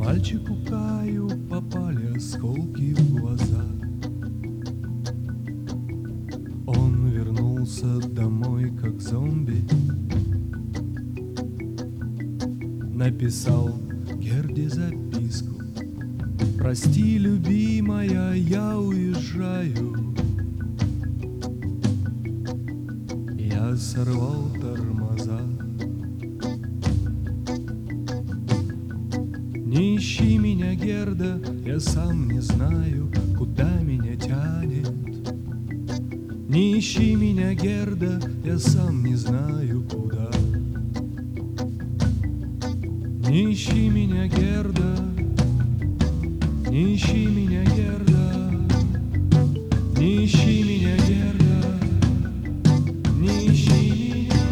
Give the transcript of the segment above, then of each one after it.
Мальчику Каю попали осколки в глаза. Он вернулся домой как зомби. Написал Герде записку: прости, любимая, я уезжаю. Я сорвал тормоза. Не ищи меня, Герда, я сам не знаю, куда меня тянет. Не ищи меня, Герда, я сам не знаю, куда. Не ищи меня, Герда, не ищи меня, Герда, не ищи меня, Герда, не ищи меня.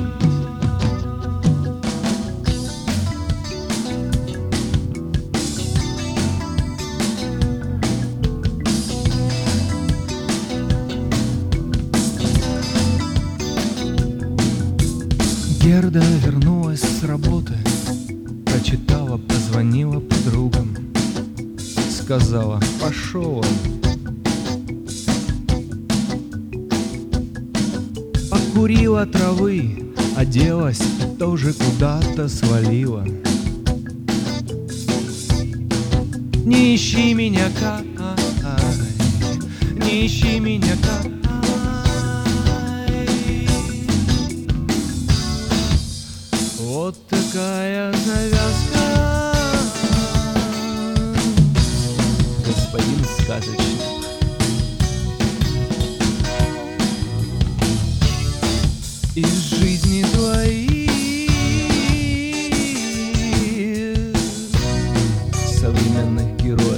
Герда вернулась с работы, прочитала, позвонила подругам, сказала: пошел он. Покурила травы, оделась и тоже куда-то свалила. Не ищи меня, Кай, не ищи меня, Кай. Вот такая завязка, господин сказочник. Из жизни твоих современных героев.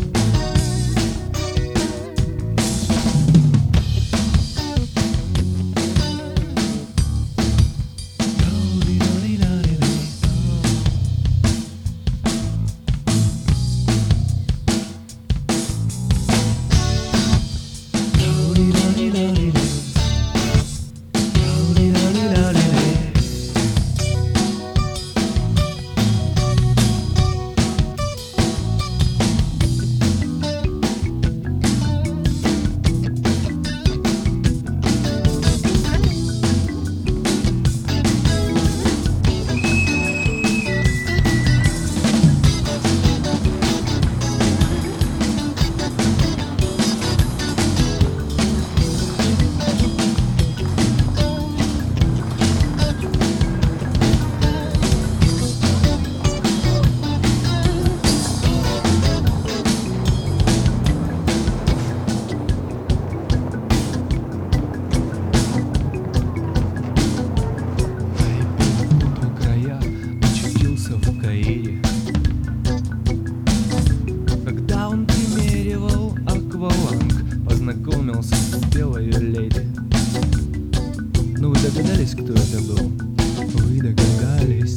Когда он примеривал акваланг, познакомился с белой леди. Ну вы догадались, кто это был? Вы догадались.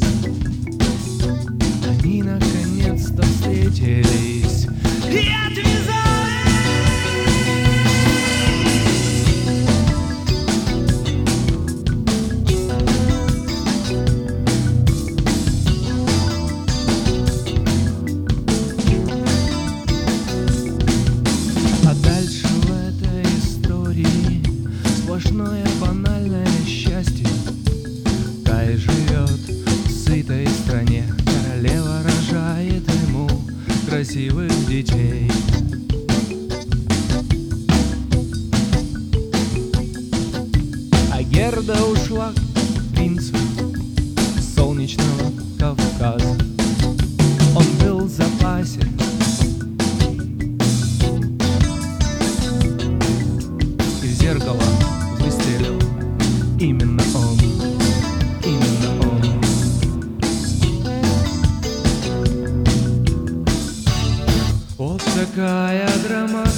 Они наконец-то встретились и отвязались. Сплошное банальное счастье. Кай живет в сытой стране, королева рожает ему красивых детей. А Герда ушла к принцу солнечного Кавказа. Он был в запасе. И в зеркало выстрелил именно он, именно он. Вот такая драма.